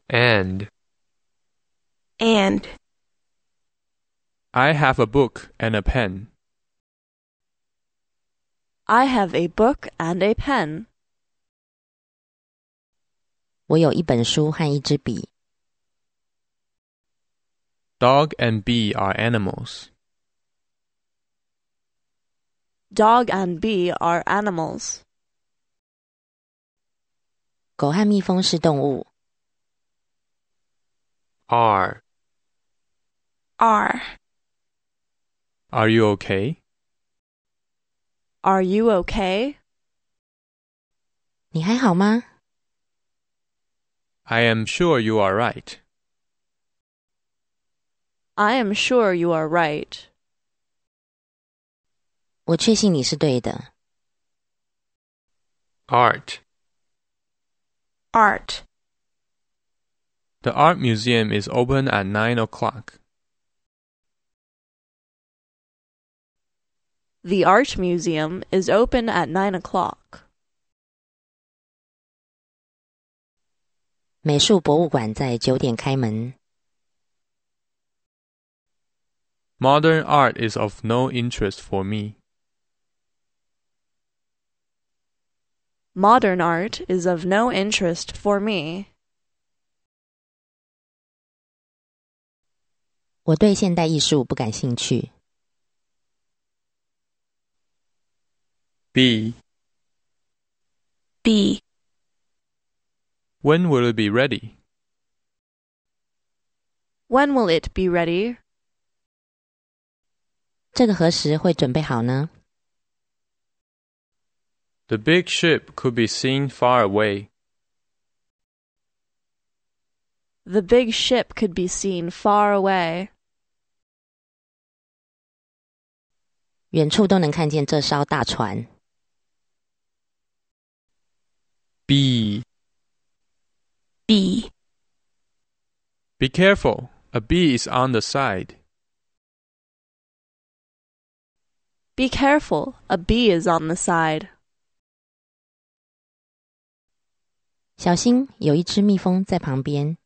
And And I have a book and a pen. I have a book and a pen. 我有一本书和一支笔。 Dog and bee are animals. Dog and bee are animals. 狗和蜜蜂是动物。 Are Are you okay? Are you okay? 你还好吗？ I am sure you are right. I am sure you are right. 我确信你是对的。 Art. The art museum is open at 9 o'clock. The art museum is open at 9 o'clock. 美术博物馆在9点开门。 Modern art is of no interest for me. Modern art is of no interest for me. 我对现代艺术不感兴趣。 B. When will it be ready? When will it be ready? 这个何时会准备好呢？ The big ship could be seen far away. The big ship could be seen far away. 远处都能看见这艘大船。 B. Be careful. A bee is on the side. Be careful, a bee is on the side. 小心，有一只蜜蜂在旁边。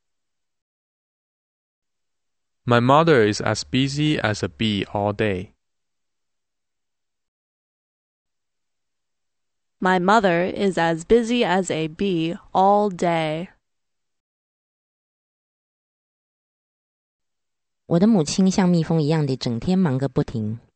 My mother is as busy as a bee all day. My mother is as busy as a bee all day. 我的母亲像蜜蜂一样的整天忙个不停。